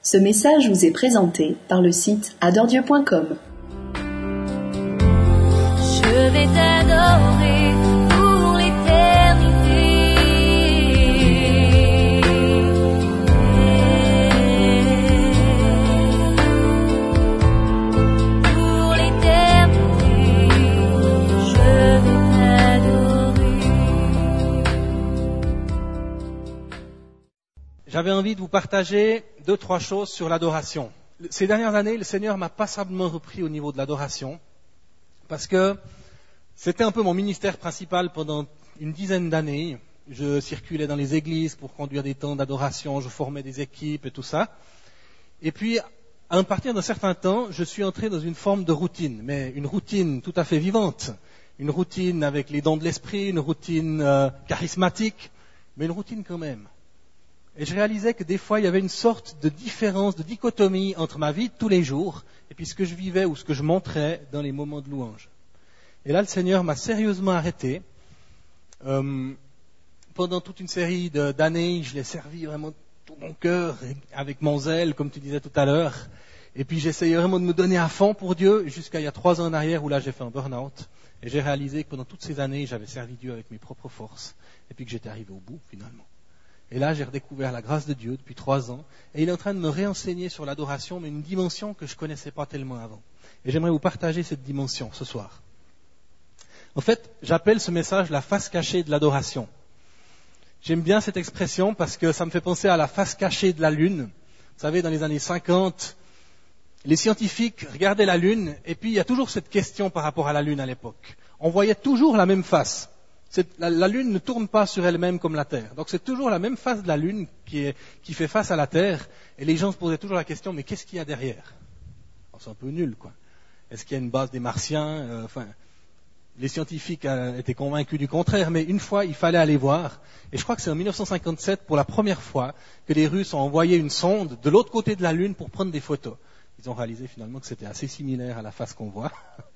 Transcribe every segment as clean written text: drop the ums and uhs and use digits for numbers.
Ce message vous est présenté par le site adoredieu.com. Je vais t'adorer pour l'éternité. Pour l'éternité, je vais t'adorer. J'avais envie de vous partager 2-3 choses sur l'adoration. Ces dernières années, le Seigneur m'a passablement repris au niveau de l'adoration, parce que c'était un peu mon ministère principal pendant une dizaine d'années. Je circulais dans les églises pour conduire des temps d'adoration, je formais des équipes et tout ça. Et puis, à partir d'un certain temps, je suis entré dans une forme de routine, mais une routine tout à fait vivante. Une routine avec les dons de l'esprit, une routine charismatique, mais une routine quand même. Et je réalisais que des fois, il y avait une sorte de différence, de dichotomie entre ma vie de tous les jours et puis ce que je vivais ou ce que je montrais dans les moments de louange. Et là, le Seigneur m'a sérieusement arrêté. Pendant toute une série d'années, je l'ai servi vraiment de tout mon cœur, avec mon zèle, comme tu disais tout à l'heure. Et puis j'essayais vraiment de me donner à fond pour Dieu, jusqu'à il y a 3 ans en arrière où là j'ai fait un burn-out. Et j'ai réalisé que pendant toutes ces années, j'avais servi Dieu avec mes propres forces. Et puis que j'étais arrivé au bout, finalement. Et là, j'ai redécouvert la grâce de Dieu depuis 3 ans. Et il est en train de me réenseigner sur l'adoration, mais une dimension que je ne connaissais pas tellement avant. Et j'aimerais vous partager cette dimension ce soir. En fait, j'appelle ce message la face cachée de l'adoration. J'aime bien cette expression parce que ça me fait penser à la face cachée de la Lune. Vous savez, dans les années 50, les scientifiques regardaient la Lune et puis il y a toujours cette question par rapport à la Lune à l'époque. On voyait toujours la même face. La Lune ne tourne pas sur elle-même comme la Terre. Donc c'est toujours la même face de la Lune qui fait face à la Terre. Et les gens se posaient toujours la question, mais qu'est-ce qu'il y a derrière ? C'est un peu nul, quoi. Est-ce qu'il y a une base des Martiens ? Les scientifiques étaient convaincus du contraire, mais une fois, il fallait aller voir. Et je crois que c'est en 1957, pour la première fois, que les Russes ont envoyé une sonde de l'autre côté de la Lune pour prendre des photos. Ils ont réalisé finalement que c'était assez similaire à la face qu'on voit.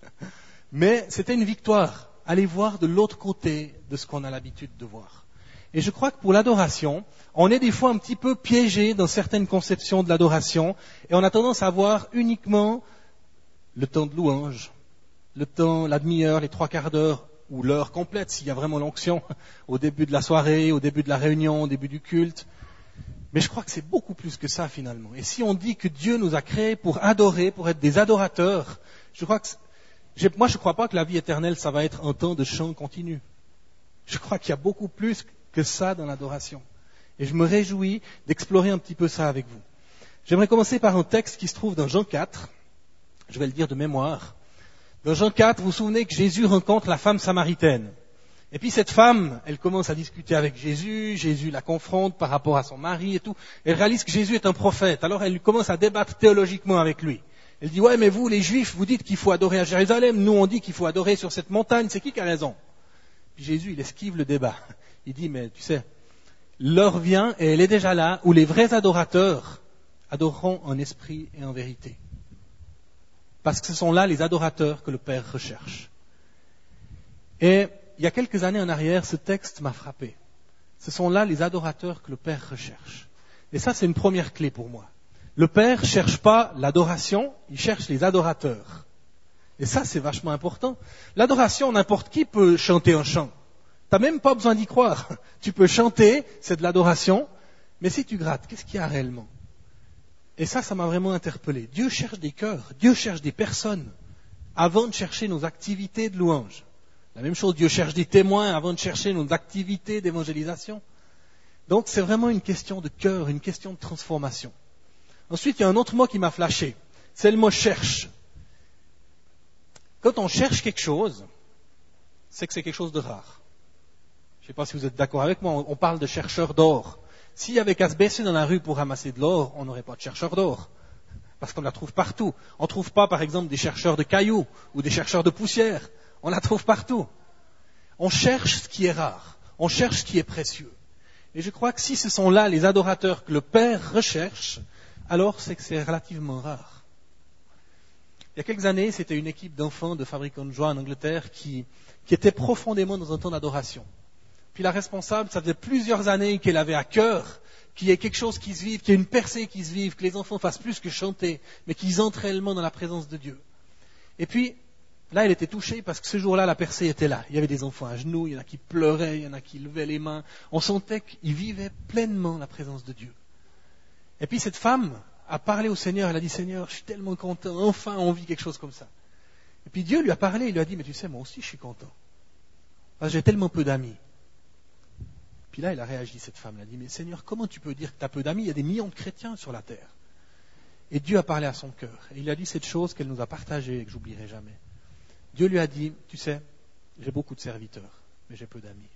Mais c'était une victoire. Aller voir de l'autre côté de ce qu'on a l'habitude de voir. Et je crois que pour l'adoration, on est des fois un petit peu piégé dans certaines conceptions de l'adoration et on a tendance à voir uniquement le temps de louange, le temps, la demi-heure, les 3/4 d'heure ou l'heure complète s'il y a vraiment l'onction, au début de la soirée, au début de la réunion, au début du culte. Mais je crois que c'est beaucoup plus que ça finalement. Et si on dit que Dieu nous a créés pour adorer, pour être des adorateurs, je crois que moi, je ne crois pas que la vie éternelle, ça va être un temps de chant continu. Je crois qu'il y a beaucoup plus que ça dans l'adoration. Et je me réjouis d'explorer un petit peu ça avec vous. J'aimerais commencer par un texte qui se trouve dans Jean 4. Je vais le dire de mémoire. Dans Jean 4, vous vous souvenez que Jésus rencontre la femme samaritaine. Et puis cette femme, elle commence à discuter avec Jésus. Jésus la confronte par rapport à son mari et tout. Elle réalise que Jésus est un prophète. Alors elle commence à débattre théologiquement avec lui. Elle dit, ouais, mais vous, les Juifs, vous dites qu'il faut adorer à Jérusalem. Nous, on dit qu'il faut adorer sur cette montagne. C'est qui a raison ? Puis Jésus, il esquive le débat. Il dit, mais tu sais, l'heure vient, et elle est déjà là, où les vrais adorateurs adoreront en esprit et en vérité. Parce que ce sont là les adorateurs que le Père recherche. Et il y a quelques années en arrière, ce texte m'a frappé. Ce sont là les adorateurs que le Père recherche. Et ça, c'est une première clé pour moi. Le Père ne cherche pas l'adoration, il cherche les adorateurs. Et ça, c'est vachement important. L'adoration, n'importe qui peut chanter un chant. Tu n'as même pas besoin d'y croire. Tu peux chanter, c'est de l'adoration, mais si tu grattes, qu'est-ce qu'il y a réellement ? Et ça m'a vraiment interpellé. Dieu cherche des cœurs, Dieu cherche des personnes, avant de chercher nos activités de louange. La même chose, Dieu cherche des témoins avant de chercher nos activités d'évangélisation. Donc c'est vraiment une question de cœur, une question de transformation. Ensuite, il y a un autre mot qui m'a flashé. C'est le mot « cherche ». Quand on cherche quelque chose, c'est que c'est quelque chose de rare. Je ne sais pas si vous êtes d'accord avec moi, on parle de chercheurs d'or. S'il y avait qu'à se baisser dans la rue pour ramasser de l'or, on n'aurait pas de chercheurs d'or. Parce qu'on la trouve partout. On ne trouve pas, par exemple, des chercheurs de cailloux ou des chercheurs de poussière. On la trouve partout. On cherche ce qui est rare. On cherche ce qui est précieux. Et je crois que si ce sont là les adorateurs que le Père recherche, alors c'est que c'est relativement rare. Il y a quelques années, c'était une équipe d'enfants de fabricants de joie en Angleterre qui était profondément dans un temps d'adoration. Puis la responsable, ça faisait plusieurs années qu'elle avait à cœur qu'il y ait quelque chose qui se vive, qu'il y ait une percée qui se vive, que les enfants fassent plus que chanter, mais qu'ils entrent réellement dans la présence de Dieu. Et puis, là, elle était touchée parce que ce jour-là, la percée était là. Il y avait des enfants à genoux, il y en a qui pleuraient, il y en a qui levaient les mains. On sentait qu'ils vivaient pleinement la présence de Dieu. Et puis cette femme a parlé au Seigneur, elle a dit, Seigneur, je suis tellement content, enfin on vit quelque chose comme ça. Et puis Dieu lui a parlé, il lui a dit, mais tu sais, moi aussi je suis content. Parce que j'ai tellement peu d'amis. Puis là, elle a réagi, cette femme. Elle a dit, mais Seigneur, comment tu peux dire que tu as peu d'amis? Il y a des millions de chrétiens sur la terre. Et Dieu a parlé à son cœur. Et il a dit cette chose qu'elle nous a partagée et que j'oublierai jamais. Dieu lui a dit, tu sais, j'ai beaucoup de serviteurs, mais j'ai peu d'amis.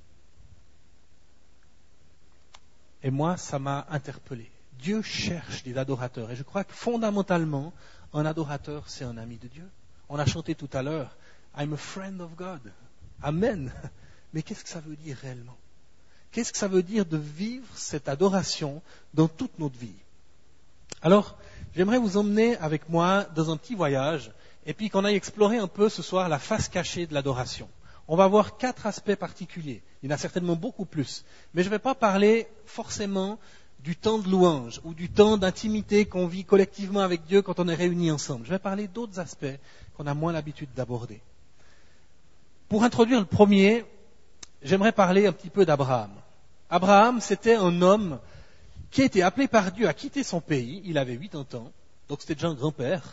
Et moi, ça m'a interpellé. Dieu cherche des adorateurs. Et je crois que fondamentalement, un adorateur, c'est un ami de Dieu. On a chanté tout à l'heure, I'm a friend of God. Amen. Mais qu'est-ce que ça veut dire réellement? Qu'est-ce que ça veut dire de vivre cette adoration dans toute notre vie? Alors, j'aimerais vous emmener avec moi dans un petit voyage et puis qu'on aille explorer un peu ce soir la face cachée de l'adoration. On va voir 4 aspects particuliers. Il y en a certainement beaucoup plus. Mais je ne vais pas parler forcément du temps de louange ou du temps d'intimité qu'on vit collectivement avec Dieu quand on est réunis ensemble. Je vais parler d'autres aspects qu'on a moins l'habitude d'aborder. Pour introduire le premier, j'aimerais parler un petit peu d'Abraham. Abraham, c'était un homme qui a été appelé par Dieu à quitter son pays. Il avait 80 ans, donc c'était déjà un grand-père,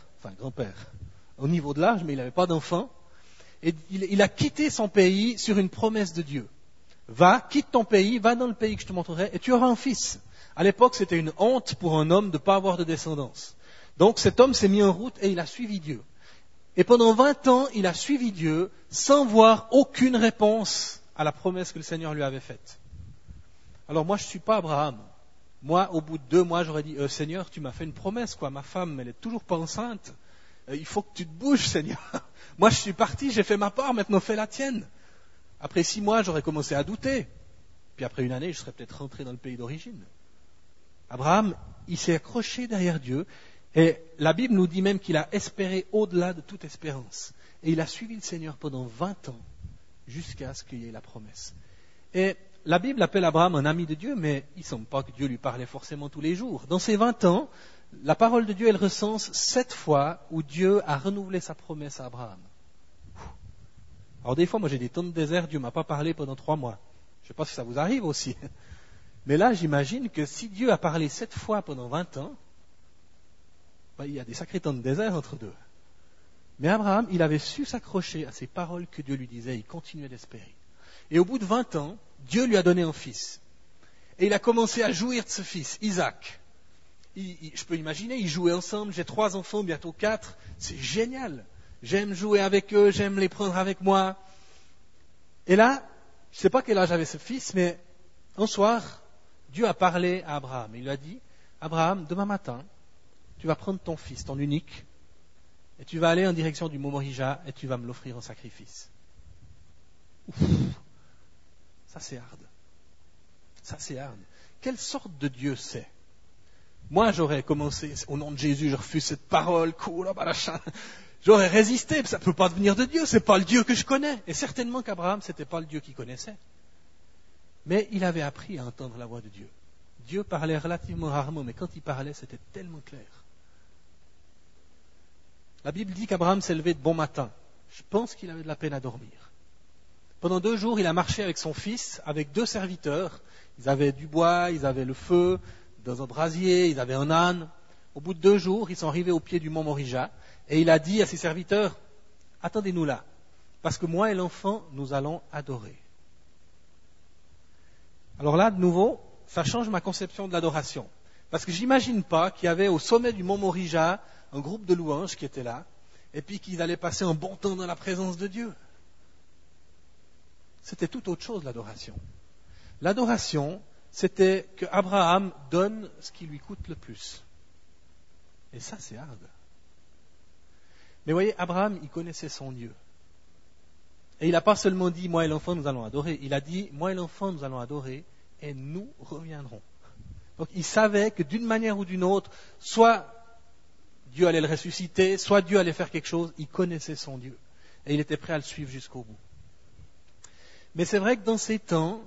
au niveau de l'âge, mais il n'avait pas d'enfant. Et il a quitté son pays sur une promesse de Dieu. Va, quitte ton pays, va dans le pays que je te montrerai, et tu auras un fils. À l'époque, c'était une honte pour un homme de ne pas avoir de descendance. Donc cet homme s'est mis en route et il a suivi Dieu. Et pendant 20 ans, il a suivi Dieu sans voir aucune réponse à la promesse que le Seigneur lui avait faite. Alors moi, je ne suis pas Abraham. Moi, au bout de 2 mois, j'aurais dit, Seigneur, tu m'as fait une promesse, quoi. Ma femme, elle est toujours pas enceinte. Il faut que tu te bouges, Seigneur. Moi, je suis parti, j'ai fait ma part, maintenant fais la tienne. Après 6 mois, j'aurais commencé à douter. Puis après 1 année, je serais peut-être rentré dans le pays d'origine. Abraham, il s'est accroché derrière Dieu. Et la Bible nous dit même qu'il a espéré au-delà de toute espérance. Et il a suivi le Seigneur pendant 20 ans, jusqu'à ce qu'il y ait la promesse. Et la Bible appelle Abraham un ami de Dieu, mais il ne semble pas que Dieu lui parlait forcément tous les jours. Dans ces 20 ans, la parole de Dieu, elle recense 7 fois où Dieu a renouvelé sa promesse à Abraham. Alors des fois, moi j'ai des temps de désert, Dieu ne m'a pas parlé pendant 3 mois. Je ne sais pas si ça vous arrive aussi. Mais là, j'imagine que si Dieu a parlé 7 fois pendant 20 ans, il y a des sacrés temps de désert entre deux. Mais Abraham, il avait su s'accrocher à ces paroles que Dieu lui disait, il continuait d'espérer. Et au bout de 20 ans, Dieu lui a donné un fils. Et il a commencé à jouir de ce fils, Isaac. Je peux imaginer, ils jouaient ensemble, j'ai 3 enfants, bientôt 4, c'est génial. J'aime jouer avec eux, j'aime les prendre avec moi. Et là, je ne sais pas quel âge avait ce fils, mais un soir, Dieu a parlé à Abraham. Il lui a dit, Abraham, demain matin, tu vas prendre ton fils, ton unique, et tu vas aller en direction du mont Morija et tu vas me l'offrir en sacrifice. Ouf, ça c'est hard. Ça c'est hard. Quelle sorte de Dieu c'est? Moi j'aurais commencé, au nom de Jésus, je refuse cette parole, j'aurais résisté, mais ça ne peut pas devenir de Dieu, c'est pas le Dieu que je connais. Et certainement qu'Abraham, c'était pas le Dieu qu'il connaissait. Mais il avait appris à entendre la voix de Dieu. Dieu parlait relativement rarement, mais quand il parlait, c'était tellement clair. La Bible dit qu'Abraham s'est levé de bon matin. Je pense qu'il avait de la peine à dormir. Pendant 2 jours, il a marché avec son fils, avec 2 serviteurs. Ils avaient du bois, ils avaient le feu, dans un brasier, ils avaient un âne. Au bout de 2 jours, ils sont arrivés au pied du mont Morija. Et il a dit à ses serviteurs, attendez-nous là, parce que moi et l'enfant, nous allons adorer. Alors là, de nouveau, ça change ma conception de l'adoration. Parce que j'imagine pas qu'il y avait au sommet du mont Morija un groupe de louanges qui était là, et puis qu'ils allaient passer un bon temps dans la présence de Dieu. C'était tout autre chose, l'adoration. L'adoration, c'était que Abraham donne ce qui lui coûte le plus. Et ça, c'est hard. Mais voyez, Abraham, il connaissait son Dieu. Et il n'a pas seulement dit, moi et l'enfant, nous allons adorer. Il a dit, moi et l'enfant, nous allons adorer, et nous reviendrons. Donc il savait que d'une manière ou d'une autre, soit Dieu allait le ressusciter, soit Dieu allait faire quelque chose. Il connaissait son Dieu. Et il était prêt à le suivre jusqu'au bout. Mais c'est vrai que dans ces temps,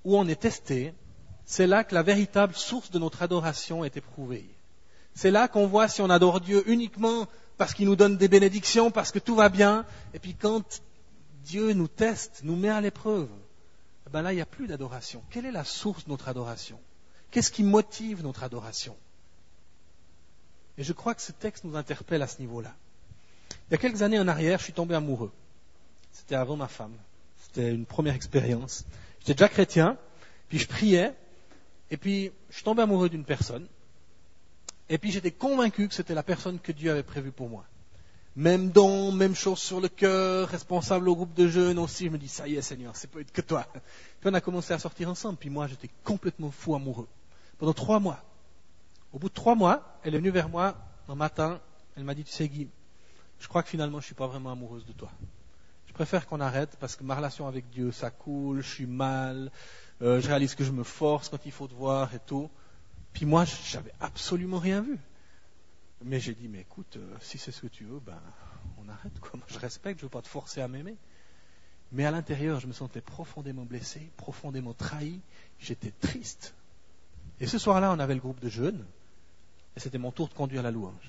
où on est testé, c'est là que la véritable source de notre adoration est éprouvée. C'est là qu'on voit si on adore Dieu uniquement parce qu'il nous donne des bénédictions, parce que tout va bien. Et puis quand Dieu nous teste, nous met à l'épreuve, ben là, il n'y a plus d'adoration. Quelle est la source de notre adoration? Qu'est-ce qui motive notre adoration? Et je crois que ce texte nous interpelle à ce niveau-là. Il y a quelques années en arrière, je suis tombé amoureux. C'était avant ma femme. C'était une première expérience. J'étais déjà chrétien, puis je priais, et puis je suis tombé amoureux d'une personne. Et puis j'étais convaincu que c'était la personne que Dieu avait prévue pour moi. Même don, même chose sur le cœur, responsable au groupe de jeunes aussi. Je me dis, ça y est Seigneur, c'est peut être que toi. Puis on a commencé à sortir ensemble, puis moi j'étais complètement fou amoureux. Pendant 3 mois. Au bout de 3 mois, elle est venue vers moi un matin, elle m'a dit, tu sais Guy, je crois que finalement je ne suis pas vraiment amoureuse de toi. Je préfère qu'on arrête parce que ma relation avec Dieu, ça coule, je suis mal, je réalise que je me force quand il faut te voir et tout. Puis moi, j'avais absolument rien vu. Mais j'ai dit, mais écoute, si c'est ce que tu veux, ben, on arrête, quoi. Moi, je respecte, je ne veux pas te forcer à m'aimer. Mais à l'intérieur, je me sentais profondément blessé, profondément trahi. J'étais triste. Et ce soir-là, on avait le groupe de jeunes. Et c'était mon tour de conduire la louange.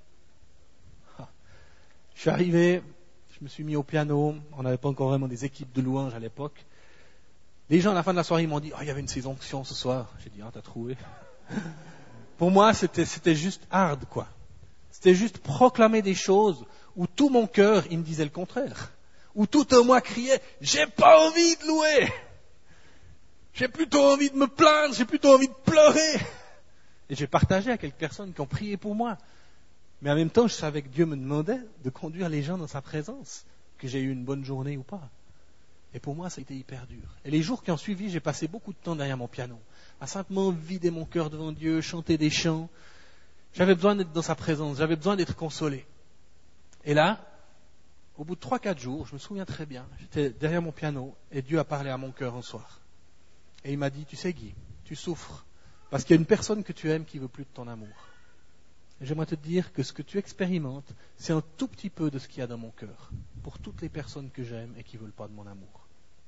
Je suis arrivé, je me suis mis au piano. On n'avait pas encore vraiment des équipes de louange à l'époque. Les gens, à la fin de la soirée, ils m'ont dit, il y avait une saison onction ce soir. J'ai dit, t'as trouvé. Pour moi, c'était juste hard, quoi. C'était juste proclamer des choses où tout mon cœur, il me disait le contraire. Où tout en moi criait, j'ai pas envie de louer. J'ai plutôt envie de me plaindre, j'ai plutôt envie de pleurer. Et j'ai partagé à quelques personnes qui ont prié pour moi. Mais en même temps, je savais que Dieu me demandait de conduire les gens dans sa présence, que j'ai eu une bonne journée ou pas. Et pour moi, ça a été hyper dur. Et les jours qui ont suivi, j'ai passé beaucoup de temps derrière mon piano, à simplement vider mon cœur devant Dieu, chanter des chants. J'avais besoin d'être dans sa présence, j'avais besoin d'être consolé. Et là, au bout de 3-4 jours, je me souviens très bien, j'étais derrière mon piano et Dieu a parlé à mon cœur un soir. Et il m'a dit, tu sais Guy, tu souffres parce qu'il y a une personne que tu aimes qui veut plus de ton amour. Et j'aimerais te dire que ce que tu expérimentes, c'est un tout petit peu de ce qu'il y a dans mon cœur, pour toutes les personnes que j'aime et qui ne veulent pas de mon amour.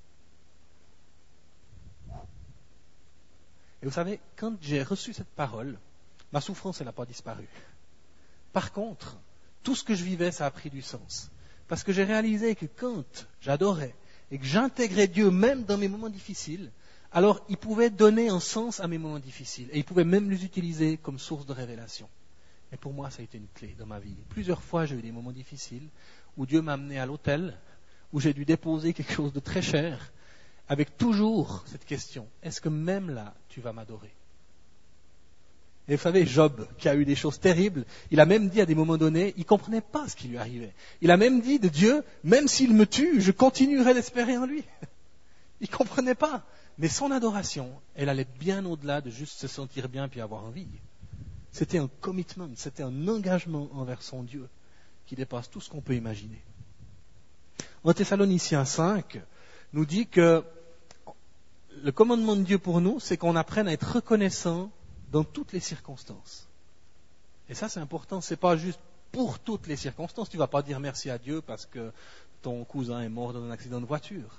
Et vous savez, quand j'ai reçu cette parole, ma souffrance, elle n'a pas disparu. Par contre, tout ce que je vivais, ça a pris du sens. Parce que j'ai réalisé que quand j'adorais et que j'intégrais Dieu même dans mes moments difficiles, alors il pouvait donner un sens à mes moments difficiles. Et il pouvait même les utiliser comme source de révélation. Et pour moi, ça a été une clé dans ma vie. Plusieurs fois, j'ai eu des moments difficiles où Dieu m'a amené à l'autel, où j'ai dû déposer quelque chose de très cher, avec toujours cette question, est-ce que même là, tu vas m'adorer? Et vous savez, Job, qui a eu des choses terribles, il a même dit à des moments donnés, il ne comprenait pas ce qui lui arrivait. Il a même dit de Dieu, même s'il me tue, je continuerai d'espérer en lui. Il ne comprenait pas. Mais son adoration, elle allait bien au-delà de juste se sentir bien puis avoir envie. C'était un commitment, c'était un engagement envers son Dieu qui dépasse tout ce qu'on peut imaginer. En Thessaloniciens 5 nous dit que le commandement de Dieu pour nous, c'est qu'on apprenne à être reconnaissant dans toutes les circonstances. Et ça, c'est important, c'est pas juste pour toutes les circonstances. Tu vas pas dire merci à Dieu parce que ton cousin est mort dans un accident de voiture.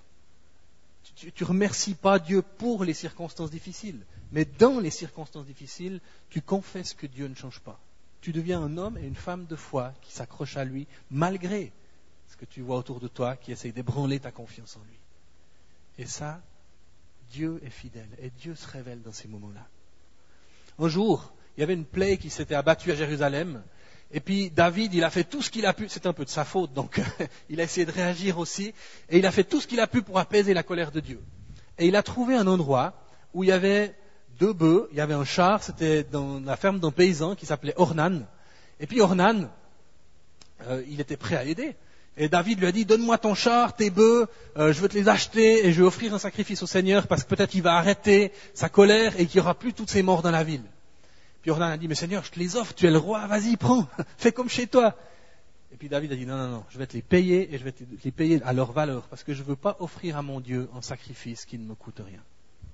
Tu remercies pas Dieu pour les circonstances difficiles, mais dans les circonstances difficiles, tu confesses que Dieu ne change pas. Tu deviens un homme et une femme de foi qui s'accrochent à lui malgré ce que tu vois autour de toi, qui essaye d'ébranler ta confiance en lui. Et ça, Dieu est fidèle et Dieu se révèle dans ces moments-là. Un jour, il y avait une plaie qui s'était abattue à Jérusalem. Et puis David, il a fait tout ce qu'il a pu, c'est un peu de sa faute, donc il a essayé de réagir aussi, et il a fait tout ce qu'il a pu pour apaiser la colère de Dieu. Et il a trouvé un endroit où il y avait 2 bœufs, il y avait un char, c'était dans la ferme d'un paysan qui s'appelait Ornan. Et puis Ornan, il était prêt à aider. Et David lui a dit, donne-moi ton char, tes bœufs, je veux te les acheter et je vais offrir un sacrifice au Seigneur parce que peut-être il va arrêter sa colère et qu'il n'y aura plus toutes ces morts dans la ville. Puis Ornan a dit, mais Seigneur, je te les offre, tu es le roi, vas-y, prends, fais comme chez toi. Et puis David a dit, non, je vais te les payer et je vais te les payer à leur valeur parce que je ne veux pas offrir à mon Dieu un sacrifice qui ne me coûte rien.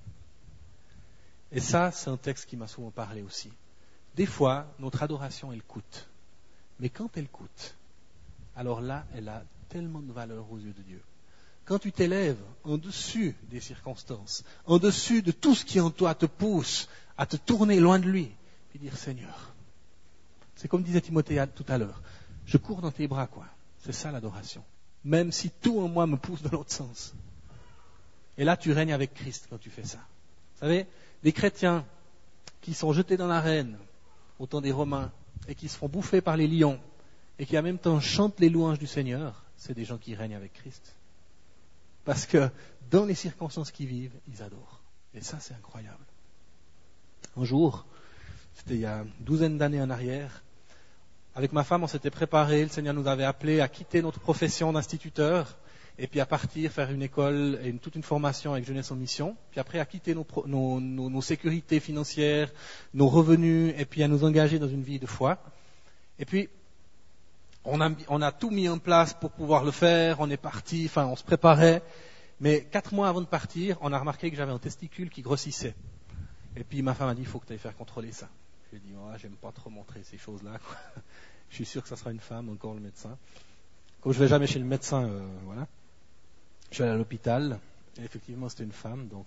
Et ça, c'est un texte qui m'a souvent parlé aussi. Des fois, notre adoration, elle coûte. Mais quand elle coûte, alors là, elle a tellement de valeur aux yeux de Dieu. quand tu t'élèves en dessus des circonstances, en dessus de tout ce qui en toi te pousse à te tourner loin de lui, puis dire Seigneur, c'est comme disait Timothée tout à l'heure, je cours dans tes bras, quoi. C'est ça l'adoration. Même si tout en moi me pousse dans l'autre sens. Et là, tu règnes avec Christ quand tu fais ça. Vous savez, des chrétiens qui sont jetés dans l'arène au temps des Romains et qui se font bouffer par les lions et qui en même temps chantent les louanges du Seigneur, c'est des gens qui règnent avec Christ. Parce que dans les circonstances qu'ils vivent, ils adorent. Et ça, c'est incroyable. Un jour, c'était il y a une douzaine d'années en arrière, avec ma femme, on s'était préparé, le Seigneur nous avait appelés à quitter notre profession d'instituteur et puis à partir faire une école et toute une formation avec Jeunesse en Mission, puis après à quitter nos sécurités financières, nos revenus, et puis à nous engager dans une vie de foi. Et puis, on a tout mis en place pour pouvoir le faire, on est parti, enfin on se préparait, mais 4 mois avant de partir, on a remarqué que j'avais un testicule qui grossissait. Et puis ma femme a dit, il faut que tu ailles faire contrôler ça. J'ai dit, j'aime pas trop montrer ces choses-là, quoi. Je suis sûr que ça sera une femme, encore le médecin. Comme je vais jamais chez le médecin, voilà. Je suis allé à l'hôpital, et effectivement c'était une femme, donc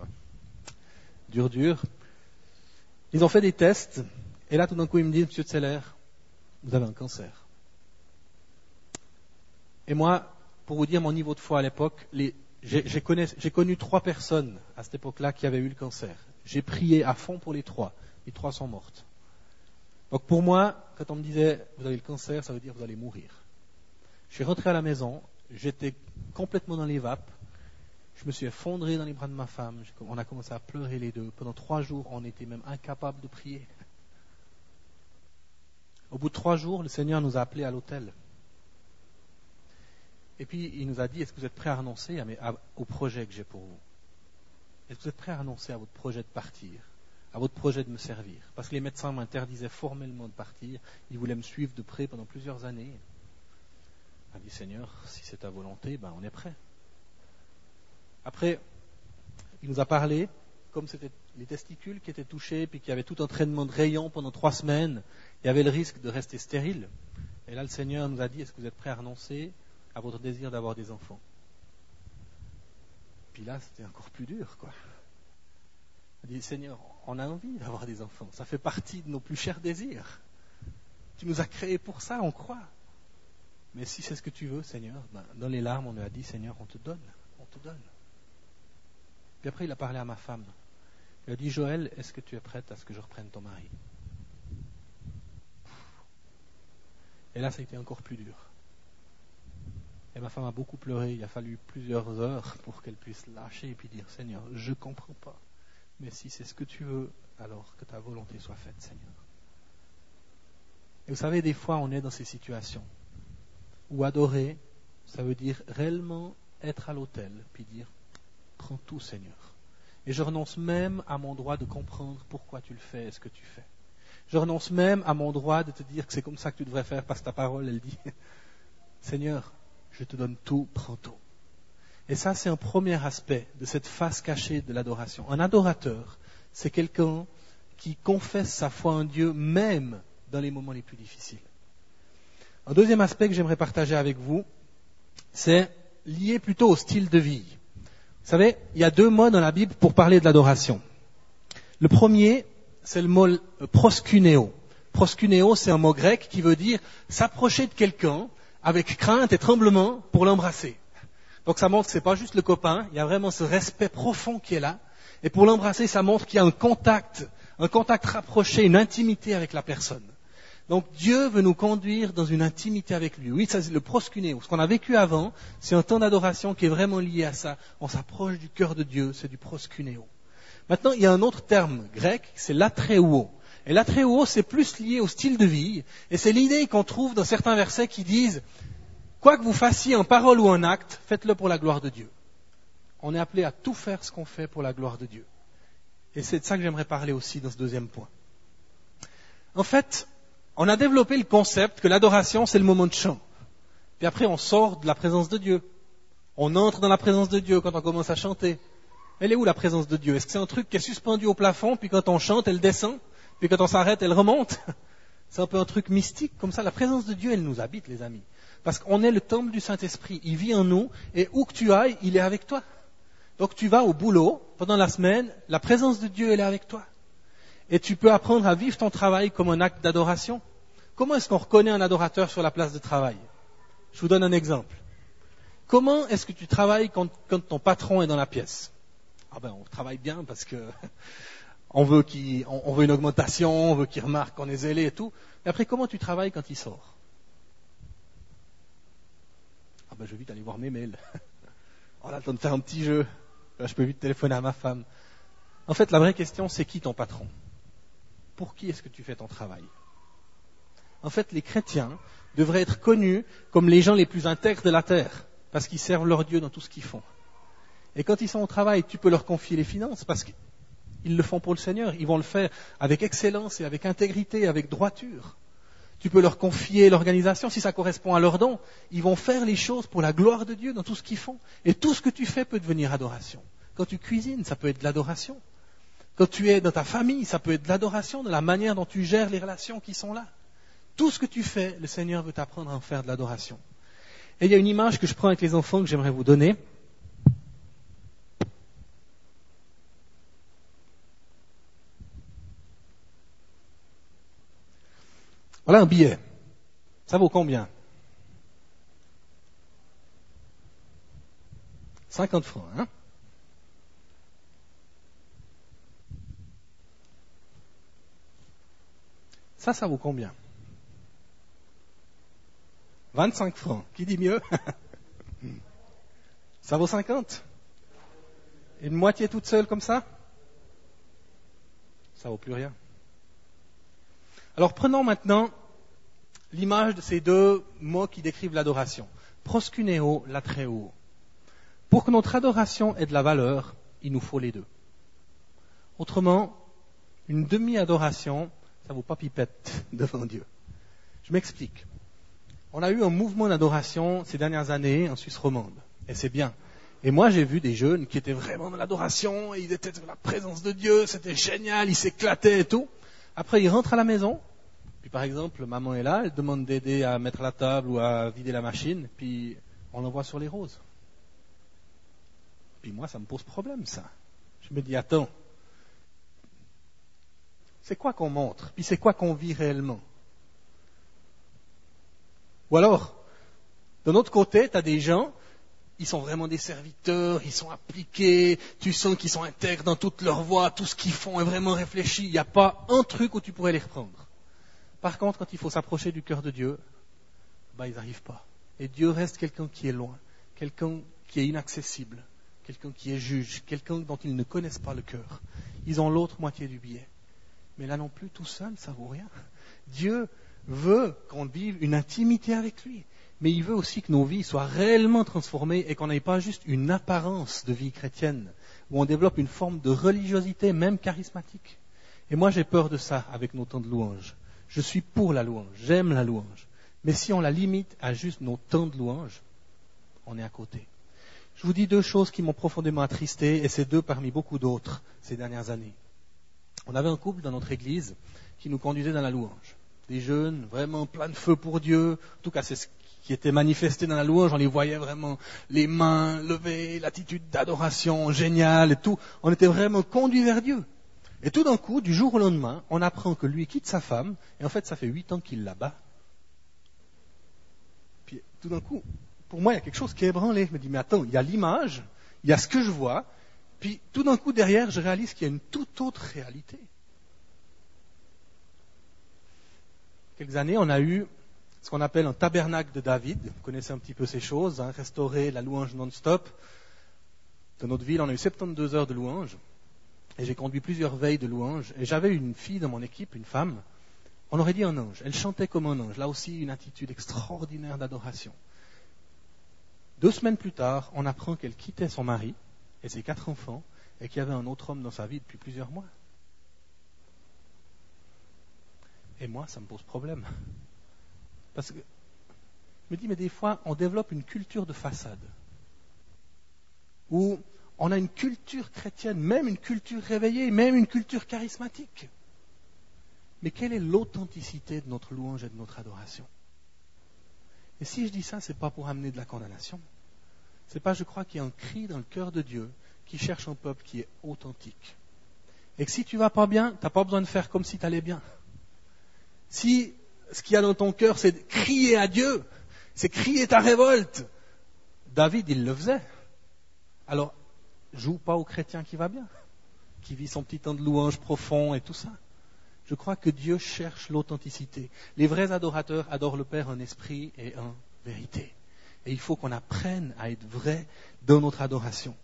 dur. Ils ont fait des tests, et là tout d'un coup ils me disent, Monsieur Zeller, vous avez un cancer. Et moi, pour vous dire mon niveau de foi à l'époque, j'ai connu 3 personnes à cette époque-là qui avaient eu le cancer. J'ai prié à fond pour les 3. Les 3 sont mortes. Donc pour moi, quand on me disait, vous avez le cancer, ça veut dire vous allez mourir. Je suis rentré à la maison, j'étais complètement dans les vapes, je me suis effondré dans les bras de ma femme, on a commencé à pleurer les deux. Pendant 3 jours, on était même incapables de prier. Au bout de 3 jours, le Seigneur nous a appelés à l'hôtel. Et puis il nous a dit, est-ce que vous êtes prêts à renoncer au projet que j'ai pour vous? Est-ce que vous êtes prêts à renoncer à votre projet de partir, à votre projet de me servir? Parce que les médecins m'interdisaient formellement de partir, ils voulaient me suivre de près pendant plusieurs années. On a dit, Seigneur, si c'est ta volonté, on est prêt. Après, il nous a parlé, comme c'était les testicules qui étaient touchés, puis qu'il y avait tout un traitement de rayons pendant 3 semaines, il y avait le risque de rester stérile. Et là, le Seigneur nous a dit, est-ce que vous êtes prêts à renoncer à votre désir d'avoir des enfants? Puis là, c'était encore plus dur, quoi. On a dit, Seigneur, on a envie d'avoir des enfants. Ça fait partie de nos plus chers désirs. Tu nous as créés pour ça, on croit. Mais si c'est ce que tu veux, Seigneur, dans les larmes, on lui a dit, Seigneur, on te donne. Puis après, il a parlé à ma femme. Il a dit, Joël, est-ce que tu es prête à ce que je reprenne ton mari? Et là, ça a été encore plus dur. Et ma femme a beaucoup pleuré. Il a fallu plusieurs heures pour qu'elle puisse lâcher et puis dire, Seigneur, je ne comprends pas. Mais si c'est ce que tu veux, alors que ta volonté soit faite, Seigneur. Et vous savez, des fois, on est dans ces situations où adorer, ça veut dire réellement être à l'autel, puis dire, prends tout, Seigneur. Et je renonce même à mon droit de comprendre pourquoi tu le fais et ce que tu fais. Je renonce même à mon droit de te dire que c'est comme ça que tu devrais faire, parce que ta parole, elle dit, Seigneur, je te donne tout, prends tout. Et ça, c'est un premier aspect de cette face cachée de l'adoration. Un adorateur, c'est quelqu'un qui confesse sa foi en Dieu, même dans les moments les plus difficiles. Un deuxième aspect que j'aimerais partager avec vous, c'est lié plutôt au style de vie. Vous savez, il y a 2 mots dans la Bible pour parler de l'adoration. Le premier, c'est le mot proskuneo. Proskuneo, c'est un mot grec qui veut dire s'approcher de quelqu'un avec crainte et tremblement pour l'embrasser. Donc ça montre que c'est pas juste le copain, il y a vraiment ce respect profond qui est là. Et pour l'embrasser, ça montre qu'il y a un contact rapproché, une intimité avec la personne. Donc Dieu veut nous conduire dans une intimité avec lui. Oui, ça c'est le proskunéo. Ce qu'on a vécu avant, c'est un temps d'adoration qui est vraiment lié à ça. On s'approche du cœur de Dieu, c'est du proskunéo. Maintenant, il y a un autre terme grec, c'est l'atréouo. Et l'atréouo, c'est plus lié au style de vie. Et c'est l'idée qu'on trouve dans certains versets qui disent, quoi que vous fassiez en parole ou en acte, faites-le pour la gloire de Dieu. On est appelé à tout faire ce qu'on fait pour la gloire de Dieu. Et c'est de ça que j'aimerais parler aussi dans ce deuxième point. En fait, on a développé le concept que l'adoration, c'est le moment de chant. Puis après, on sort de la présence de Dieu. On entre dans la présence de Dieu quand on commence à chanter. Elle est où la présence de Dieu? Est-ce que c'est un truc qui est suspendu au plafond, puis quand on chante, elle descend, puis quand on s'arrête, elle remonte? C'est un peu un truc mystique, comme ça, la présence de Dieu, elle nous habite, les amis. Parce qu'on est le temple du Saint-Esprit, il vit en nous, et où que tu ailles, il est avec toi. Donc tu vas au boulot, pendant la semaine, la présence de Dieu, elle est avec toi. Et tu peux apprendre à vivre ton travail comme un acte d'adoration. Comment est-ce qu'on reconnaît un adorateur sur la place de travail? Je vous donne un exemple. Comment est-ce que tu travailles quand ton patron est dans la pièce? Ah ben, on travaille bien parce que on veut une augmentation, on veut qu'il remarque qu'on est zélé et tout. Mais après, comment tu travailles quand il sort? Ah ben, je vais vite aller voir mes mails. On a le temps de faire un petit jeu. Je peux vite téléphoner à ma femme. En fait, la vraie question, c'est qui ton patron? Pour qui est-ce que tu fais ton travail? En fait, les chrétiens devraient être connus comme les gens les plus intègres de la terre, parce qu'ils servent leur Dieu dans tout ce qu'ils font. Et quand ils sont au travail, tu peux leur confier les finances, parce qu'ils le font pour le Seigneur. Ils vont le faire avec excellence et avec intégrité, avec droiture. Tu peux leur confier l'organisation, si ça correspond à leurs dons. Ils vont faire les choses pour la gloire de Dieu dans tout ce qu'ils font. Et tout ce que tu fais peut devenir adoration. Quand tu cuisines, ça peut être de l'adoration. Quand tu es dans ta famille, ça peut être de l'adoration, de la manière dont tu gères les relations qui sont là. Tout ce que tu fais, le Seigneur veut t'apprendre à en faire de l'adoration. Et il y a une image que je prends avec les enfants que j'aimerais vous donner. Voilà un billet. Ça vaut combien? 50 francs, hein? Ça vaut combien? 25 francs. Qui dit mieux? Ça vaut 50? Une moitié toute seule comme ça? Ça vaut plus rien. Alors prenons maintenant l'image de ces deux mots qui décrivent l'adoration. Proskuneo, latreo. Pour que notre adoration ait de la valeur, il nous faut les deux. Autrement, une demi-adoration, ça vaut pas pipette devant Dieu. Je m'explique. On a eu un mouvement d'adoration ces dernières années en Suisse romande. Et c'est bien. Et moi, j'ai vu des jeunes qui étaient vraiment dans l'adoration, et ils étaient dans la présence de Dieu, c'était génial, ils s'éclataient et tout. Après, ils rentrent à la maison, puis par exemple, maman est là, elle demande d'aider à mettre la table ou à vider la machine, puis on l'envoie sur les roses. Puis moi, ça me pose problème, ça. Je me dis, attends, c'est quoi qu'on montre? Puis c'est quoi qu'on vit réellement? Ou alors, de l'autre côté, tu as des gens, ils sont vraiment des serviteurs, ils sont appliqués, tu sens qu'ils sont intègres dans toute leur voie, tout ce qu'ils font est vraiment réfléchi, il n'y a pas un truc où tu pourrais les reprendre. Par contre, quand il faut s'approcher du cœur de Dieu, ils n'arrivent pas. Et Dieu reste quelqu'un qui est loin, quelqu'un qui est inaccessible, quelqu'un qui est juge, quelqu'un dont ils ne connaissent pas le cœur. Ils ont l'autre moitié du billet. Mais là non plus, tout seul, ça vaut rien. Dieu veut qu'on vive une intimité avec lui. Mais il veut aussi que nos vies soient réellement transformées et qu'on n'ait pas juste une apparence de vie chrétienne, où on développe une forme de religiosité, même charismatique. Et moi, j'ai peur de ça avec nos temps de louange. Je suis pour la louange, j'aime la louange. Mais si on la limite à juste nos temps de louange, on est à côté. Je vous dis deux choses qui m'ont profondément attristé, et c'est deux parmi beaucoup d'autres ces dernières années. On avait un couple dans notre église qui nous conduisait dans la louange. Des jeunes, vraiment plein de feu pour Dieu. En tout cas, c'est ce qui était manifesté dans la louange. On les voyait vraiment les mains levées, l'attitude d'adoration géniale et tout. On était vraiment conduits vers Dieu. Et tout d'un coup, du jour au lendemain, on apprend que lui quitte sa femme. Et en fait, ça fait 8 ans qu'il la bat. Puis tout d'un coup, pour moi, il y a quelque chose qui est ébranlé. Je me dis, mais attends, il y a l'image, il y a ce que je vois. Puis tout d'un coup, derrière, je réalise qu'il y a une toute autre réalité. Quelques années, on a eu ce qu'on appelle un tabernacle de David. Vous connaissez un petit peu ces choses, hein, restaurer la louange non-stop. Dans notre ville, on a eu 72 heures de louange. Et j'ai conduit plusieurs veilles de louange. Et j'avais une fille dans mon équipe, une femme. On aurait dit un ange. Elle chantait comme un ange. Là aussi, une attitude extraordinaire d'adoration. 2 semaines plus tard, on apprend qu'elle quittait son mari et ses 4 enfants et qu'il y avait un autre homme dans sa vie depuis plusieurs mois. Et moi, ça me pose problème. Parce que je me dis, mais des fois, on développe une culture de façade. Où on a une culture chrétienne, même une culture réveillée, même une culture charismatique. Mais quelle est l'authenticité de notre louange et de notre adoration? Et si je dis ça, c'est pas pour amener de la condamnation. C'est pas, je crois qu'il y a un cri dans le cœur de Dieu qui cherche un peuple qui est authentique. Et que si tu vas pas bien, t'as pas besoin de faire comme si tu allais bien. Si ce qu'il y a dans ton cœur, c'est de crier à Dieu, c'est crier ta révolte. David, il le faisait. Alors, joue pas au chrétien qui va bien, qui vit son petit temps de louange profond et tout ça. Je crois que Dieu cherche l'authenticité. Les vrais adorateurs adorent le Père en esprit et en vérité. Et il faut qu'on apprenne à être vrai dans notre adoration.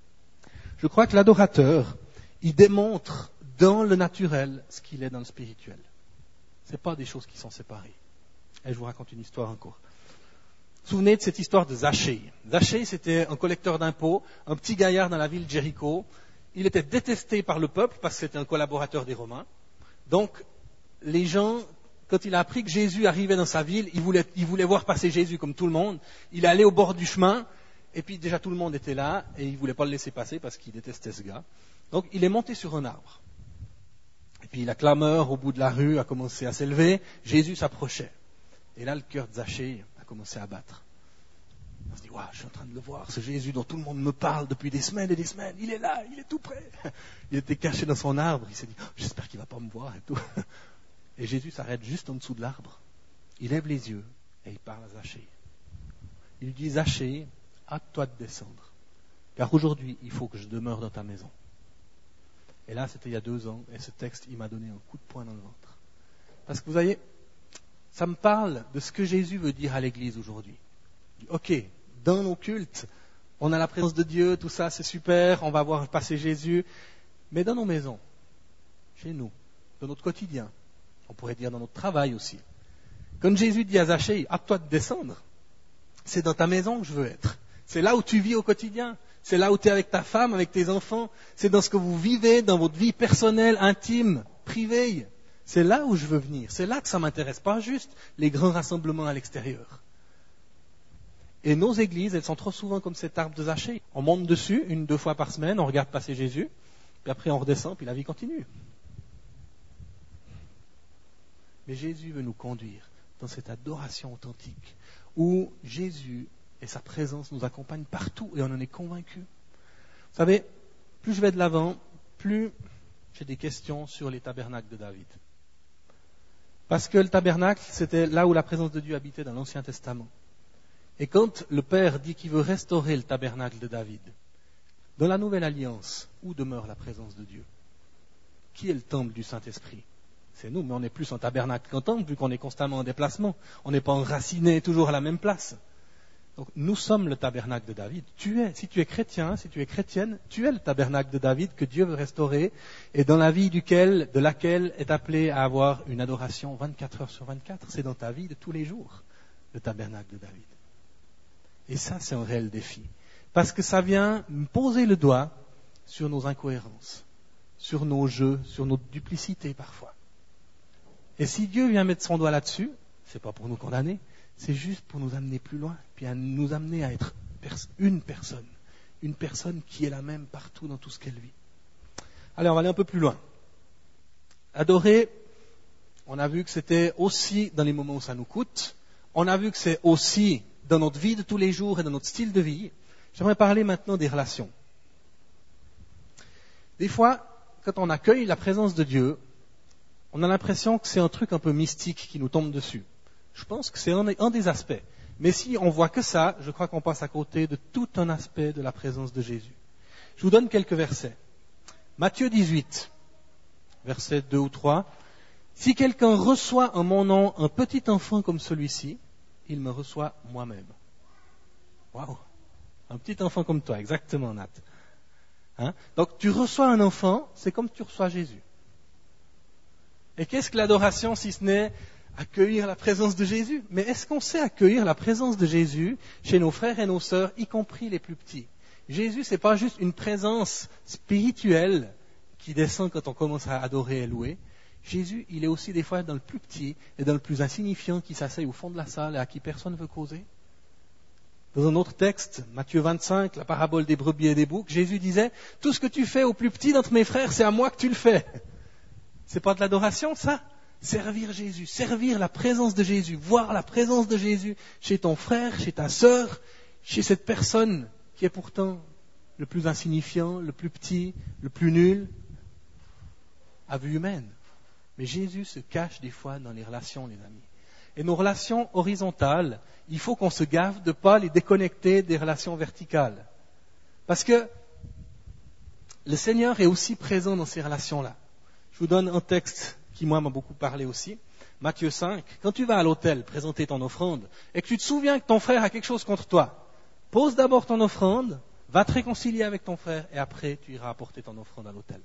Je crois que l'adorateur, il démontre dans le naturel ce qu'il est dans le spirituel. Ce n'est pas des choses qui sont séparées. Et je vous raconte une histoire encore. Vous vous souvenez de cette histoire de Zachée? Zachée, c'était un collecteur d'impôts, un petit gaillard dans la ville de Jéricho. Il était détesté par le peuple parce que c'était un collaborateur des Romains. Donc, les gens, quand il a appris que Jésus arrivait dans sa ville, il voulait voir passer Jésus comme tout le monde. Il est allé au bord du chemin, et puis déjà tout le monde était là, et il ne voulait pas le laisser passer parce qu'il détestait ce gars. Donc, il est monté sur un arbre. Et puis la clameur au bout de la rue a commencé à s'élever. Jésus s'approchait. Et là, le cœur de Zachée a commencé à battre. On se dit, waouh, je suis en train de le voir, ce Jésus dont tout le monde me parle depuis des semaines et des semaines. Il est là, il est tout près. Il était caché dans son arbre. Il s'est dit, oh, j'espère qu'il ne va pas me voir et tout. Et Jésus s'arrête juste en dessous de l'arbre. Il lève les yeux et il parle à Zachée. Il lui dit, Zachée, hâte-toi de descendre. Car aujourd'hui, il faut que je demeure dans ta maison. Et là, c'était il y a 2 ans, et ce texte, il m'a donné un coup de poing dans le ventre. Parce que vous voyez, ça me parle de ce que Jésus veut dire à l'Église aujourd'hui. Ok, dans nos cultes, on a la présence de Dieu, tout ça, c'est super, on va voir passer Jésus. Mais dans nos maisons, chez nous, dans notre quotidien, on pourrait dire dans notre travail aussi. Quand Jésus dit à Zachée, hâte-toi de descendre, c'est dans ta maison que je veux être. C'est là où tu vis au quotidien. C'est là où tu es avec ta femme, avec tes enfants. C'est dans ce que vous vivez, dans votre vie personnelle, intime, privée. C'est là où je veux venir. C'est là que ça m'intéresse, pas juste les grands rassemblements à l'extérieur. Et nos églises, elles sont trop souvent comme cet arbre de Zachée. On monte dessus 1-2 fois par semaine, on regarde passer Jésus, puis après on redescend, puis la vie continue. Mais Jésus veut nous conduire dans cette adoration authentique, où Jésus et sa présence nous accompagnent partout, et on en est convaincu. Vous savez, plus je vais de l'avant, plus j'ai des questions sur les tabernacles de David. Parce que le tabernacle, c'était là où la présence de Dieu habitait dans l'Ancien Testament. Et quand le Père dit qu'il veut restaurer le tabernacle de David, dans la Nouvelle Alliance, où demeure la présence de Dieu? Qui est le temple du Saint-Esprit? C'est nous, mais on est plus en tabernacle qu'en temple, vu qu'on est constamment en déplacement. On n'est pas enraciné toujours à la même place. Donc nous sommes le tabernacle de David. Si tu es chrétien, si tu es chrétienne, tu es le tabernacle de David que Dieu veut restaurer et dans la vie de laquelle est appelé à avoir une adoration 24 heures sur 24. C'est dans ta vie de tous les jours, le tabernacle de David. Et ça, c'est un réel défi. Parce que ça vient poser le doigt sur nos incohérences, sur nos jeux, sur notre duplicité parfois. Et si Dieu vient mettre son doigt là-dessus, c'est pas pour nous condamner, c'est juste pour nous amener plus loin, puis à nous amener à être une personne qui est la même partout dans tout ce qu'elle vit. Allez, on va aller un peu plus loin. Adorer, on a vu que c'était aussi dans les moments où ça nous coûte, on a vu que c'est aussi dans notre vie de tous les jours et dans notre style de vie. J'aimerais parler maintenant des relations. Des fois, quand on accueille la présence de Dieu, on a l'impression que c'est un truc un peu mystique qui nous tombe dessus. Je pense que c'est un des aspects. Mais si on voit que ça, je crois qu'on passe à côté de tout un aspect de la présence de Jésus. Je vous donne quelques versets. Matthieu 18, versets 2 ou 3. Si quelqu'un reçoit en mon nom un petit enfant comme celui-ci, il me reçoit moi-même. Waouh! Un petit enfant comme toi, exactement, Nat. Donc tu reçois un enfant, c'est comme tu reçois Jésus. Et qu'est-ce que l'adoration si ce n'est accueillir la présence de Jésus? Mais est-ce qu'on sait accueillir la présence de Jésus chez nos frères et nos sœurs, y compris les plus petits? Jésus, c'est pas juste une présence spirituelle qui descend quand on commence à adorer et louer. Jésus, il est aussi des fois dans le plus petit et dans le plus insignifiant qui s'asseye au fond de la salle et à qui personne ne veut causer. Dans un autre texte, Matthieu 25, la parabole des brebis et des boucs, Jésus disait « Tout ce que tu fais au plus petit d'entre mes frères, c'est à moi que tu le fais. » C'est pas de l'adoration, ça? servir Jésus, servir la présence de Jésus, voir la présence de Jésus chez ton frère, chez ta sœur, chez cette personne qui est pourtant le plus insignifiant, le plus petit, le plus nul, à vue humaine. Mais Jésus se cache des fois dans les relations, les amis. Et nos relations horizontales, il faut qu'on se gaffe de ne pas les déconnecter des relations verticales. Parce que le Seigneur est aussi présent dans ces relations-là. Je vous donne un texte qui, moi, m'a beaucoup parlé aussi. Matthieu 5. Quand tu vas à l'autel présenter ton offrande et que tu te souviens que ton frère a quelque chose contre toi, pose d'abord ton offrande, va te réconcilier avec ton frère et après tu iras apporter ton offrande à l'autel.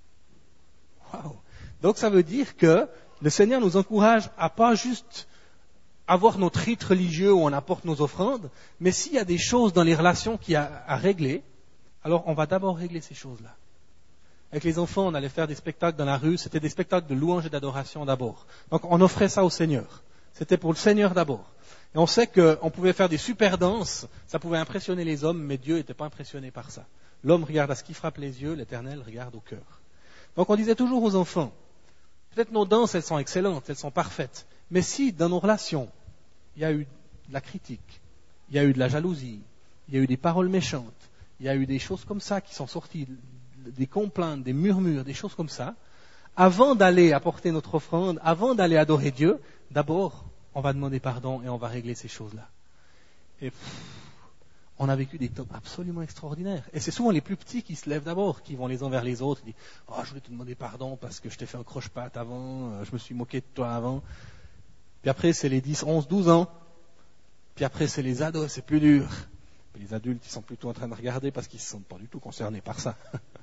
Waouh! Donc ça veut dire que le Seigneur nous encourage à pas juste avoir notre rite religieux où on apporte nos offrandes, mais s'il y a des choses dans les relations qu'il y a à régler, alors on va d'abord régler ces choses-là. Avec les enfants, on allait faire des spectacles dans la rue, c'était des spectacles de louange et d'adoration d'abord. Donc on offrait ça au Seigneur. C'était pour le Seigneur d'abord. Et on sait qu'on pouvait faire des super danses, ça pouvait impressionner les hommes, mais Dieu n'était pas impressionné par ça. L'homme regarde à ce qui frappe les yeux, l'Éternel regarde au cœur. Donc on disait toujours aux enfants, peut-être nos danses, elles sont excellentes, elles sont parfaites, mais si dans nos relations, il y a eu de la critique, il y a eu de la jalousie, il y a eu des paroles méchantes, il y a eu des choses comme ça qui sont sorties, des complaintes, des murmures, des choses comme ça, avant d'aller apporter notre offrande, avant d'aller adorer Dieu, d'abord, on va demander pardon et on va régler ces choses-là. Et on a vécu des temps absolument extraordinaires. Et c'est souvent les plus petits qui se lèvent d'abord, qui vont les uns vers les autres, qui disent « Oh, je voulais te demander pardon parce que je t'ai fait un croche-patte avant, je me suis moqué de toi avant. » Puis après, c'est les 10, 11, 12 ans. Puis après, c'est les ados, c'est plus dur. Puis les adultes, ils sont plutôt en train de regarder parce qu'ils ne se sentent pas du tout concernés par ça.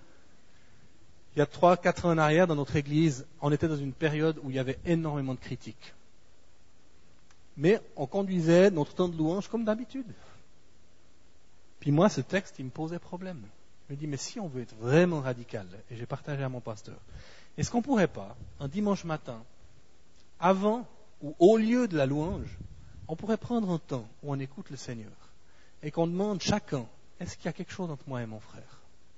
Il y a 3-4 ans en arrière, dans notre église, on était dans une période où il y avait énormément de critiques. Mais on conduisait notre temps de louange comme d'habitude. Puis moi, ce texte, il me posait problème. Je me dis, mais si on veut être vraiment radical, et j'ai partagé à mon pasteur, est-ce qu'on ne pourrait pas, un dimanche matin, avant ou au lieu de la louange, on pourrait prendre un temps où on écoute le Seigneur et qu'on demande chacun, est-ce qu'il y a quelque chose entre moi et mon frère?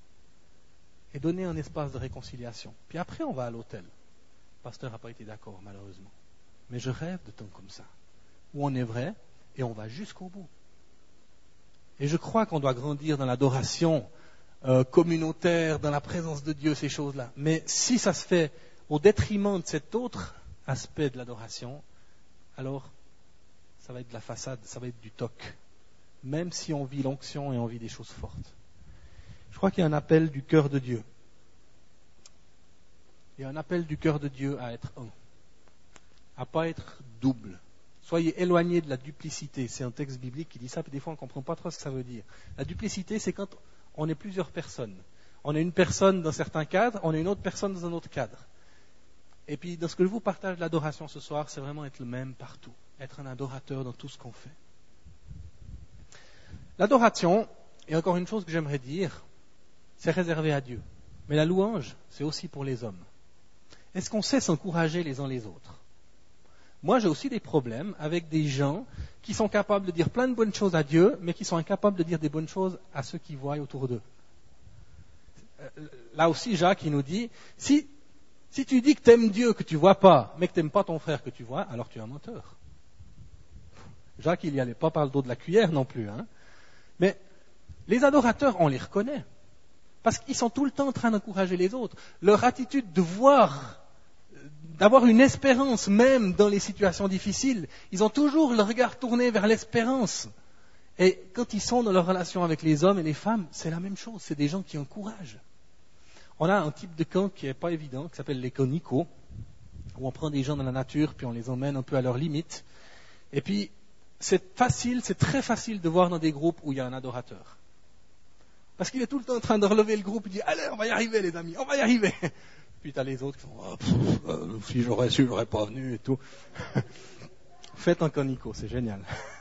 Et donner un espace de réconciliation. Puis après, on va à l'autel. Le pasteur n'a pas été d'accord, malheureusement. Mais je rêve de temps comme ça, où on est vrai et on va jusqu'au bout. Et je crois qu'on doit grandir dans l'adoration communautaire, dans la présence de Dieu, ces choses-là. Mais si ça se fait au détriment de cet autre aspect de l'adoration, alors ça va être de la façade, ça va être du toc. Même si on vit l'onction et on vit des choses fortes. Je crois qu'il y a un appel du cœur de Dieu. Il y a un appel du cœur de Dieu à être un, à ne pas être double. Soyez éloignés de la duplicité. C'est un texte biblique qui dit ça, puis des fois on ne comprend pas trop ce que ça veut dire. La duplicité, c'est quand on est plusieurs personnes. On est une personne dans certains cadres, on est une autre personne dans un autre cadre. Et puis dans ce que je vous partage de l'adoration ce soir, c'est vraiment être le même partout. Être un adorateur dans tout ce qu'on fait. L'adoration, et encore une chose que j'aimerais dire, c'est réservé à Dieu. Mais la louange, c'est aussi pour les hommes. Est-ce qu'on sait s'encourager les uns les autres? Moi, j'ai aussi des problèmes avec des gens qui sont capables de dire plein de bonnes choses à Dieu, mais qui sont incapables de dire des bonnes choses à ceux qui voient autour d'eux. Là aussi, Jacques, il nous dit, si tu dis que tu aimes Dieu que tu ne vois pas, mais que tu n'aimes pas ton frère que tu vois, alors tu es un menteur. Jacques, il n'y allait pas par le dos de la cuillère non plus. Hein. Mais les adorateurs, on les reconnaît. Parce qu'ils sont tout le temps en train d'encourager les autres. Leur attitude de d'avoir une espérance même dans les situations difficiles, ils ont toujours le regard tourné vers l'espérance. Et quand ils sont dans leur relation avec les hommes et les femmes, c'est la même chose, c'est des gens qui encouragent. On a un type de camp qui n'est pas évident, qui s'appelle les camps Nico, où on prend des gens dans la nature, puis on les emmène un peu à leurs limites. Et puis, c'est très facile de voir dans des groupes où il y a un adorateur. Parce qu'il est tout le temps en train de relever le groupe, il dit « Allez, on va y arriver les amis, on va y arriver !» Puis tu as les autres qui font si j'aurais su, j'aurais pas venu et tout. Faites un conico, c'est génial.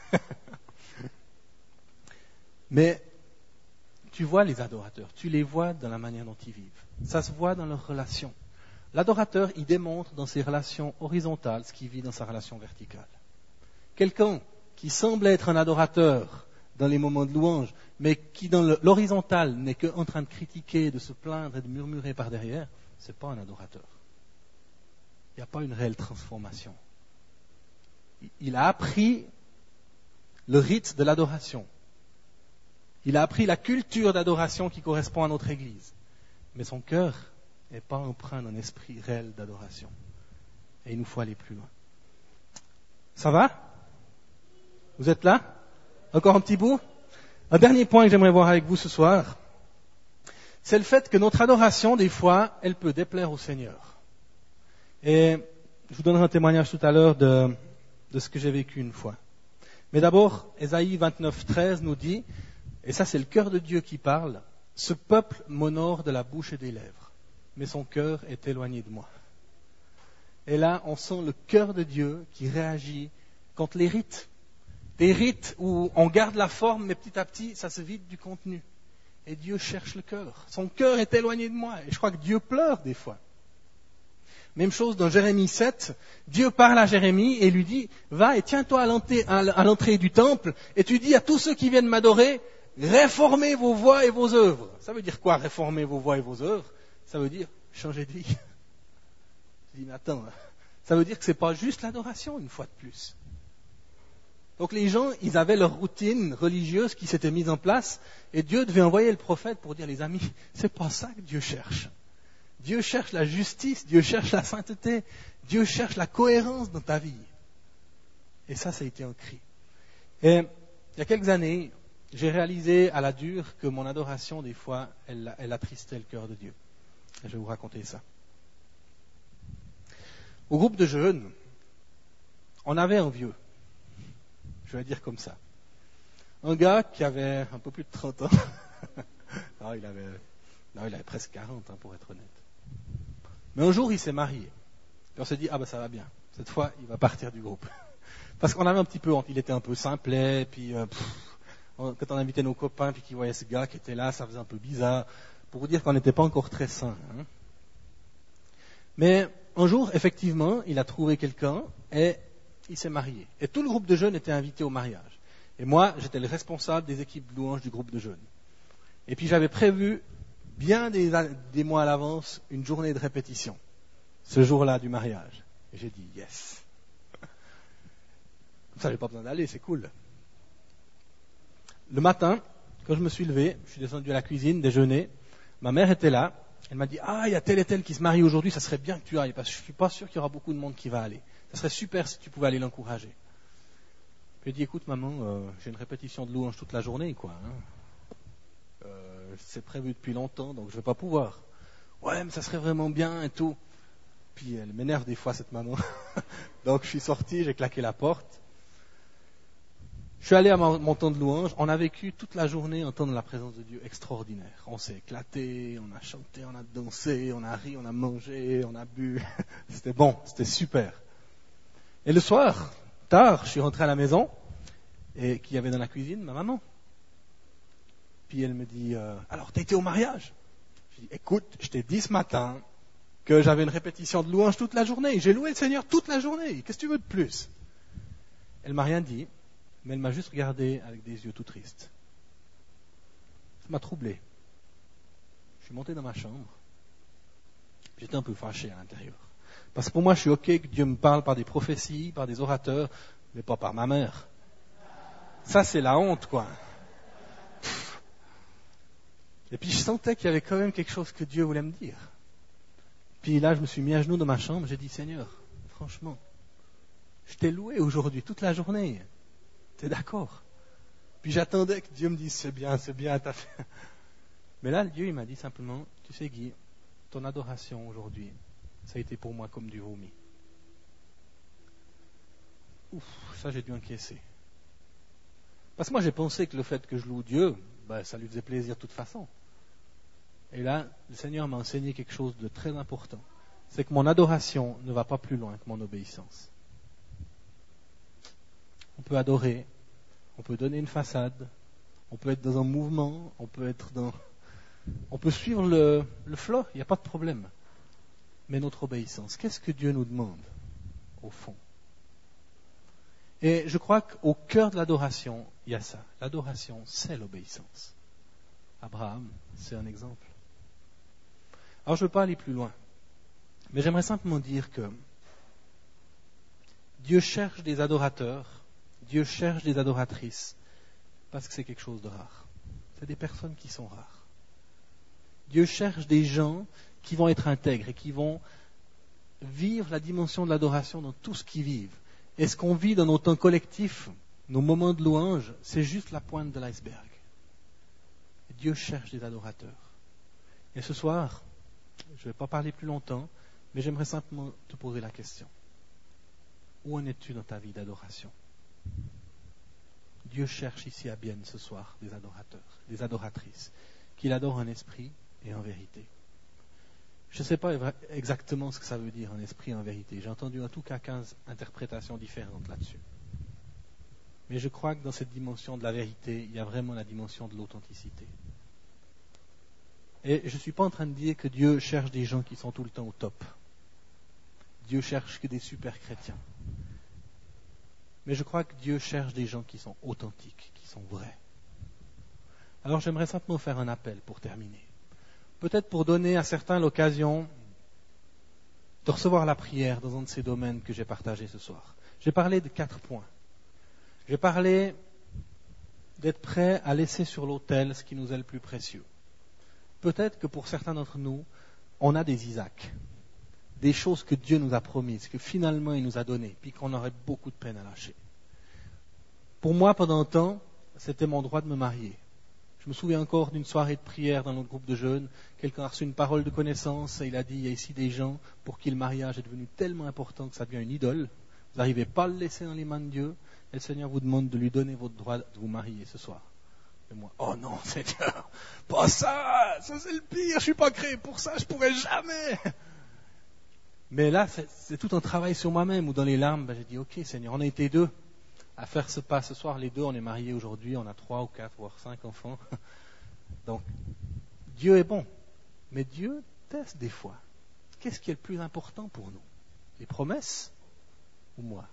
Mais tu vois les adorateurs, tu les vois dans la manière dont ils vivent. Ça se voit dans leurs relations. L'adorateur, il démontre dans ses relations horizontales ce qu'il vit dans sa relation verticale. Quelqu'un qui semble être un adorateur dans les moments de louange, mais qui dans l'horizontal n'est qu'en train de critiquer, de se plaindre et de murmurer par derrière, c'est pas un adorateur. il n'y a pas une réelle transformation. Il a appris le rite de l'adoration. Il a appris la culture d'adoration qui correspond à notre Église. Mais son cœur n'est pas empreint d'un esprit réel d'adoration. Et il nous faut aller plus loin. Ça va? Vous êtes là? Encore un petit bout? Un dernier point que j'aimerais voir avec vous ce soir, c'est le fait que notre adoration, des fois, elle peut déplaire au Seigneur. Et je vous donnerai un témoignage tout à l'heure de ce que j'ai vécu une fois. Mais d'abord, Ésaïe 29:13 nous dit, et ça c'est le cœur de Dieu qui parle, « Ce peuple m'honore de la bouche et des lèvres, mais son cœur est éloigné de moi. » Et là, on sent le cœur de Dieu qui réagit contre les rites. Des rites où on garde la forme, mais petit à petit, ça se vide du contenu. Et Dieu cherche le cœur. Son cœur est éloigné de moi. Et je crois que Dieu pleure des fois. Même chose dans Jérémie 7. Dieu parle à Jérémie et lui dit, va et tiens-toi à l'entrée du temple et tu dis à tous ceux qui viennent m'adorer, réformez vos voies et vos œuvres. Ça veut dire quoi, réformer vos voies et vos œuvres? Ça veut dire changer de vie. Je dis, mais attends, ça veut dire que c'est pas juste l'adoration, une fois de plus. Donc les gens, ils avaient leur routine religieuse qui s'était mise en place et Dieu devait envoyer le prophète pour dire, les amis, c'est pas ça que Dieu cherche. Dieu cherche la justice, Dieu cherche la sainteté, Dieu cherche la cohérence dans ta vie. Et ça a été un cri. Et il y a quelques années, j'ai réalisé à la dure que mon adoration, des fois, elle attristait le cœur de Dieu. Et je vais vous raconter ça. Au groupe de jeunes, on avait un vieux. Je vais dire comme ça. Un gars qui avait un peu plus de 30 ans. Non, il avait presque 40, pour être honnête. Mais un jour, il s'est marié. Et on s'est dit, ça va bien. Cette fois, il va partir du groupe. Parce qu'on avait un petit peu honte. Il était un peu simplet. Puis, quand on invitait nos copains, puis qu'ils voyaient ce gars qui était là, ça faisait un peu bizarre. Pour vous dire qu'on n'était pas encore très sains. Mais un jour, effectivement, il a trouvé quelqu'un et il s'est marié. Et tout le groupe de jeunes était invité au mariage. Et moi, j'étais le responsable des équipes de louanges du groupe de jeunes. Et puis j'avais prévu, bien des mois à l'avance, une journée de répétition. Ce jour-là du mariage. Et j'ai dit, yes. Comme ça, j'ai pas besoin d'aller, c'est cool. Le matin, quand je me suis levé, je suis descendu à la cuisine, déjeuner. Ma mère était là. Elle m'a dit, il y a tel et tel qui se marie aujourd'hui, ça serait bien que tu ailles, parce que je suis pas sûr qu'il y aura beaucoup de monde qui va aller. Ça serait super si tu pouvais aller l'encourager. J'ai dit, écoute maman, j'ai une répétition de louange toute la journée, quoi. C'est prévu depuis longtemps, donc je vais pas pouvoir. Ouais, mais ça serait vraiment bien et tout. Puis elle m'énerve des fois, cette maman. Donc je suis sorti, j'ai claqué la porte. Je suis allé à mon temps de louange. On a vécu toute la journée un temps de la présence de Dieu extraordinaire. On s'est éclaté, on a chanté, on a dansé, on a ri, on a mangé, on a bu. C'était bon, c'était super. Et le soir, tard, je suis rentré à la maison, et qui y avait dans la cuisine? Ma maman. Puis elle me dit, alors t'as été au mariage? Je dis, écoute, je t'ai dit ce matin que j'avais une répétition de louange toute la journée. J'ai loué le Seigneur toute la journée. Qu'est-ce que tu veux de plus? Elle m'a rien dit, mais elle m'a juste regardé avec des yeux tout tristes. Ça m'a troublé. Je suis monté dans ma chambre. J'étais un peu fâché à l'intérieur. Parce que pour moi, je suis OK que Dieu me parle par des prophéties, par des orateurs, mais pas par ma mère. Ça, c'est la honte, quoi. Et puis, je sentais qu'il y avait quand même quelque chose que Dieu voulait me dire. Puis là, je me suis mis à genoux dans ma chambre, j'ai dit, Seigneur, franchement, je t'ai loué aujourd'hui, toute la journée. T'es d'accord? Puis j'attendais que Dieu me dise, c'est bien, t'as fait. Mais là, Dieu, il m'a dit simplement, tu sais, Guy, ton adoration aujourd'hui, ça a été pour moi comme du vomi. Ouf, ça j'ai dû encaisser. Parce que moi j'ai pensé que le fait que je loue Dieu, ça lui faisait plaisir de toute façon. Et là, le Seigneur m'a enseigné quelque chose de très important. C'est que mon adoration ne va pas plus loin que mon obéissance. On peut adorer, on peut donner une façade, on peut être dans un mouvement, on peut suivre le flot, il n'y a pas de problème. Mais notre obéissance, qu'est-ce que Dieu nous demande, au fond? Et je crois qu'au cœur de l'adoration, il y a ça. L'adoration, c'est l'obéissance. Abraham, c'est un exemple. Alors, je ne veux pas aller plus loin. Mais j'aimerais simplement dire que Dieu cherche des adorateurs, Dieu cherche des adoratrices, parce que c'est quelque chose de rare. C'est des personnes qui sont rares. Dieu cherche des gens qui vont être intègres et qui vont vivre la dimension de l'adoration dans tout ce qu'ils vivent. Et ce qu'on vit dans nos temps collectifs, nos moments de louange, c'est juste la pointe de l'iceberg. Et Dieu cherche des adorateurs. Et ce soir, je ne vais pas parler plus longtemps, mais j'aimerais simplement te poser la question. Où en es-tu dans ta vie d'adoration? Dieu cherche ici à Bienne ce soir des adorateurs, des adoratrices, qui l'adorent en esprit et en vérité. Je ne sais pas exactement ce que ça veut dire en esprit et en vérité. J'ai entendu en tout cas 15 interprétations différentes là-dessus. Mais je crois que dans cette dimension de la vérité, il y a vraiment la dimension de l'authenticité. Et je ne suis pas en train de dire que Dieu cherche des gens qui sont tout le temps au top. Dieu cherche que des super chrétiens. Mais je crois que Dieu cherche des gens qui sont authentiques, qui sont vrais. Alors j'aimerais simplement faire un appel pour terminer. Peut-être pour donner à certains l'occasion de recevoir la prière dans un de ces domaines que j'ai partagés ce soir. J'ai parlé de 4 points. J'ai parlé d'être prêt à laisser sur l'autel ce qui nous est le plus précieux. Peut-être que pour certains d'entre nous, on a des Isaac, des choses que Dieu nous a promises, que finalement il nous a données, puis qu'on aurait beaucoup de peine à lâcher. Pour moi, pendant un temps, c'était mon droit de me marier. Je me souviens encore d'une soirée de prière dans notre groupe de jeunes. Quelqu'un a reçu une parole de connaissance et il a dit, il y a ici des gens pour qui le mariage est devenu tellement important que ça devient une idole. Vous n'arrivez pas à le laisser dans les mains de Dieu et le Seigneur vous demande de lui donner votre droit de vous marier ce soir. Et moi, oh non Seigneur, pas ça, ça c'est le pire, je suis pas créé pour ça, je pourrais jamais. Mais là, c'est tout un travail sur moi-même où dans les larmes, j'ai dit, ok Seigneur, on a été 2 à faire ce pas ce soir, les 2, on est mariés aujourd'hui, on a 3 ou 4, voire 5 enfants. Donc, Dieu est bon, mais Dieu teste des fois. Qu'est-ce qui est le plus important pour nous? Les promesses ou moi?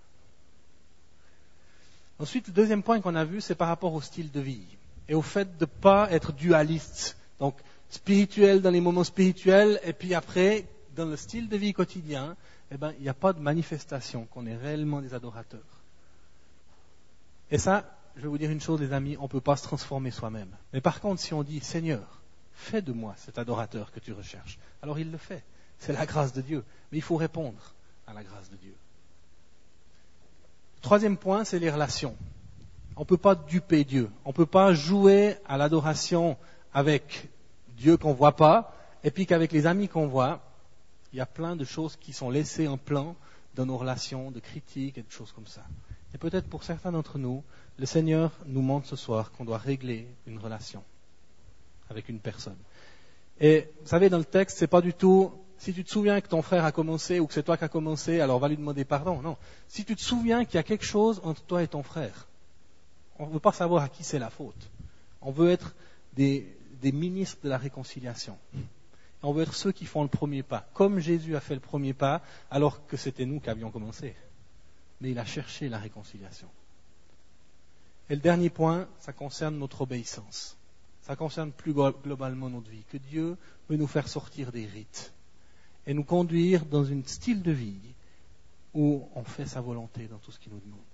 Ensuite, le deuxième point qu'on a vu, c'est par rapport au style de vie et au fait de ne pas être dualiste. Donc, spirituel dans les moments spirituels et puis après, dans le style de vie quotidien, il n'y a pas de manifestation qu'on est réellement des adorateurs. Et ça, je vais vous dire une chose, les amis, on ne peut pas se transformer soi-même. Mais par contre, si on dit, Seigneur, fais de moi cet adorateur que tu recherches, alors il le fait. C'est la grâce de Dieu. Mais il faut répondre à la grâce de Dieu. Troisième point, c'est les relations. On ne peut pas duper Dieu. On ne peut pas jouer à l'adoration avec Dieu qu'on ne voit pas, et puis qu'avec les amis qu'on voit, il y a plein de choses qui sont laissées en plan dans nos relations, de critiques et de choses comme ça. Et peut-être pour certains d'entre nous, le Seigneur nous montre ce soir qu'on doit régler une relation avec une personne. Et vous savez, dans le texte, c'est pas du tout, si tu te souviens que ton frère a commencé ou que c'est toi qui as commencé, alors va lui demander pardon. Non. Si tu te souviens qu'il y a quelque chose entre toi et ton frère, on ne veut pas savoir à qui c'est la faute. On veut être des ministres de la réconciliation. On veut être ceux qui font le premier pas, comme Jésus a fait le premier pas, alors que c'était nous qui avions commencé. Mais il a cherché la réconciliation. Et le dernier point, ça concerne notre obéissance. Ça concerne plus globalement notre vie. Que Dieu veut nous faire sortir des rites et nous conduire dans un style de vie où on fait sa volonté dans tout ce qu'il nous demande.